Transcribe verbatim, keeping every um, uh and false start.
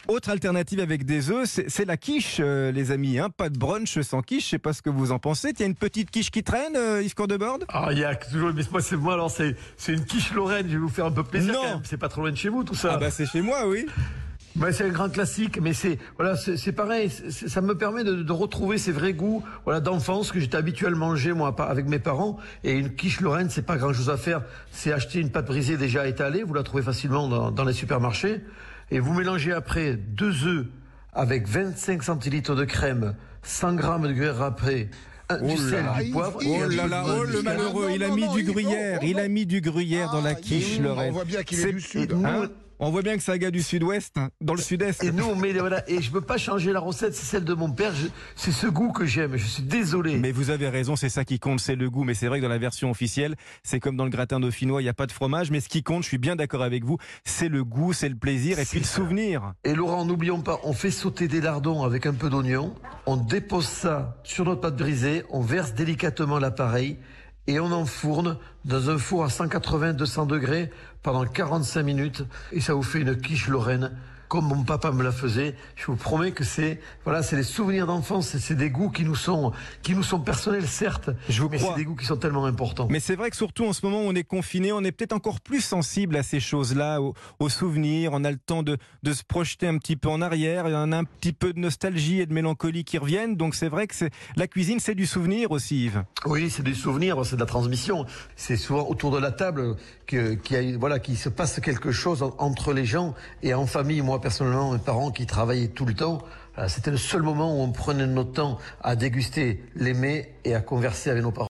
Autre alternative avec des œufs, c'est, c'est la quiche, euh, les amis. Hein. Pas de brunch sans quiche, je sais pas ce que vous en pensez. Il y a une petite quiche qui traîne, euh, Yves Courdeborde? Ah, il y a toujours, mais moi, c'est moi, alors c'est, c'est une quiche Lorraine, je vais vous faire un peu plaisir. Non. Quand même. C'est pas trop loin de chez vous, tout ça. Ah bah c'est chez moi, oui. Ben, c'est un grand classique, mais c'est voilà, c'est, c'est pareil. C'est, ça me permet de, de retrouver ces vrais goûts, voilà, d'enfance que j'étais habitué à le manger moi avec mes parents. Et une quiche Lorraine, c'est pas grand chose à faire. C'est acheter une pâte brisée déjà étalée, vous la trouvez facilement dans, dans les supermarchés, et vous mélangez après deux œufs avec vingt-cinq centilitres de crème, cent grammes de gruyère râpée. Un, Oh du sel, là du poivre. Oh là là, oh le malheureux, il a mis du gruyère, il a mis du gruyère dans la quiche Lorraine. On voit bien qu'il est C'est- du sud. Hein On voit bien que c'est un gars du sud-ouest, hein, dans le sud-est. Et nous, on met, voilà, et je peux pas changer la recette, c'est celle de mon père, je- c'est ce goût que j'aime, je suis désolé. Mais vous avez raison, c'est ça qui compte, c'est le goût. Mais c'est vrai que dans la version officielle, c'est comme dans le gratin dauphinois, il n'y a pas de fromage. Mais ce qui compte, je suis bien d'accord avec vous, c'est le goût, c'est le plaisir et C'est puis le ça. souvenir. Et Laurent, n'oublions pas, on fait sauter des lardons avec un peu d'oignon, on dépose ça sur notre pâte brisée, on verse délicatement l'appareil et on enfourne dans un four à cent quatre-vingts à deux cents degrés pendant quarante-cinq minutes et ça vous fait une quiche Lorraine comme mon papa me la faisait. Je vous promets que c'est voilà, c'est les souvenirs d'enfance, c'est, c'est des goûts qui nous sont qui nous sont personnels certes, Je vous mais crois. c'est des goûts qui sont tellement importants. Mais c'est vrai que surtout en ce moment où on est confiné, on est peut-être encore plus sensible à ces choses-là, aux, aux souvenirs. On a le temps de, de se projeter un petit peu en arrière. Il y en a un petit peu de nostalgie et de mélancolie qui reviennent. Donc c'est vrai que c'est, la cuisine, c'est du souvenir aussi, Yves. Oui, c'est des souvenirs, c'est de la transmission. C'est souvent autour de la table que, qu'il y a, voilà, qu'il se passe quelque chose en- entre les gens et en famille. Moi, personnellement, mes parents qui travaillaient tout le temps, euh, c'était le seul moment où on prenait notre temps à déguster les mets et à converser avec nos parents.